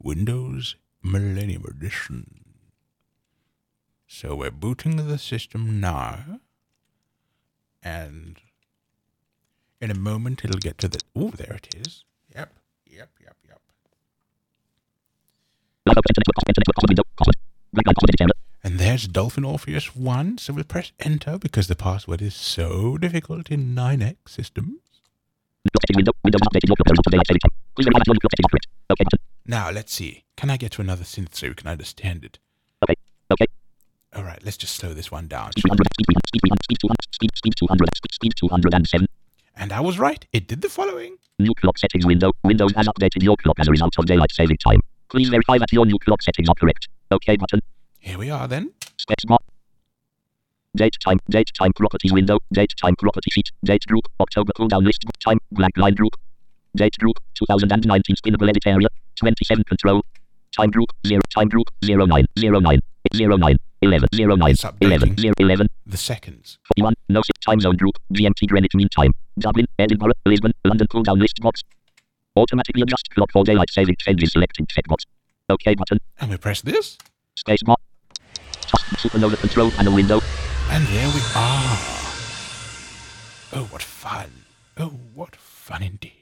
Windows Millennium Edition. So we're booting the system now. And in a moment it'll get to the... Oh, there it is. Yep. And there's Dolphin Orpheus 1, so we'll press enter because the password is so difficult in 9X systems. Now, let's see. Can I get to another synth so you can understand it? Okay. Alright, let's just slow this one down. Speed 207. And I was right. It did the following. New clock settings window. Windows has updated your clock as a result of daylight saving time. Please verify that your new clock settings are correct. OK button. Here we are then. Spacebar. Date time properties window. Date time property sheet. Date group. October cooldown list. Time blank line group. Date group 2019 spinnable edit area. 27 control. Time group 0. Time group 09 09 09 11 09 It's 11 updating 11 the seconds. 41 no time zone group GMT Greenwich Mean Time. Dublin, Edinburgh, Lisbon, London cooldown list box. Automatically adjust clock for daylight saving changes selecting checkbox. OK button. And we press this. Spacebar. Supernova control panel window. And there we are. Oh, what fun. Oh, what fun indeed.